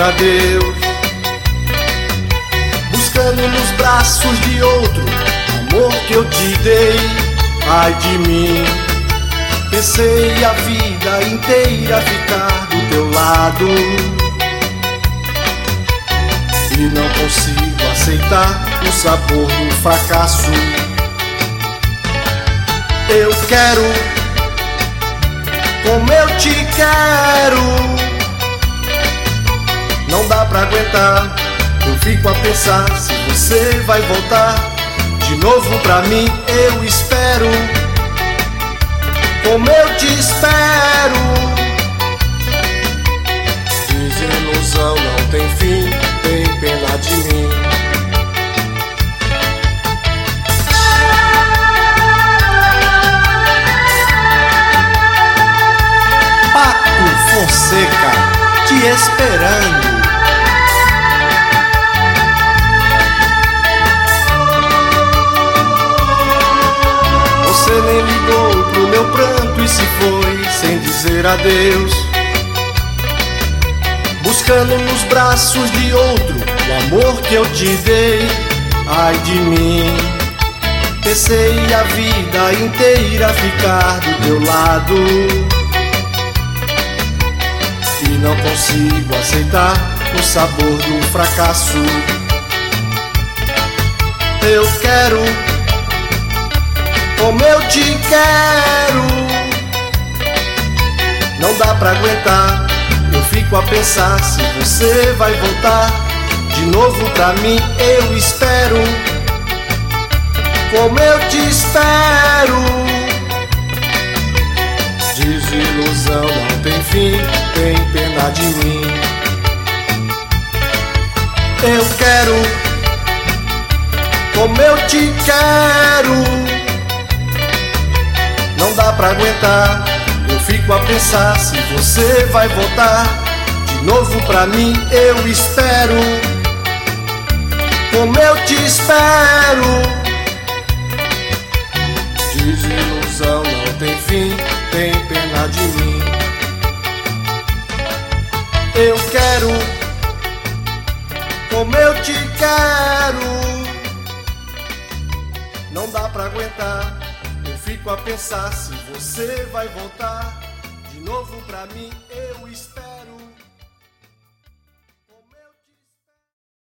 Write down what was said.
a Deus, buscando nos braços de outro amor que eu te dei. Ai de mim, pensei a vida inteira ficar do teu lado e não consigo aceitar o sabor do fracasso. Eu quero como eu te quero, não dá pra aguentar. Eu fico a pensar se você vai voltar de novo pra mim. Eu espero como eu te espero. Desilusão não tem fim, tem pena de mim. Paco Fonseca, te esperando. Você nem ligou pro meu pranto e se foi sem dizer adeus, buscando nos braços de outro o amor que eu te dei. Ai de mim, pensei a vida inteira ficar do teu lado e não consigo aceitar o sabor do fracasso. Eu quero como eu te quero, não dá pra aguentar. Eu fico a pensar se você vai voltar de novo pra mim. Eu espero como eu te espero. Desilusão não tem fim, tem pena de mim. Eu quero como eu te quero, não dá pra aguentar. Eu fico a pensar se você vai voltar de novo pra mim. Eu espero como eu te espero. Desilusão não tem fim, tem pena de mim. Eu quero como eu te quero, não dá pra aguentar. Eu fico a pensar se você vai voltar de novo pra mim. Eu espero.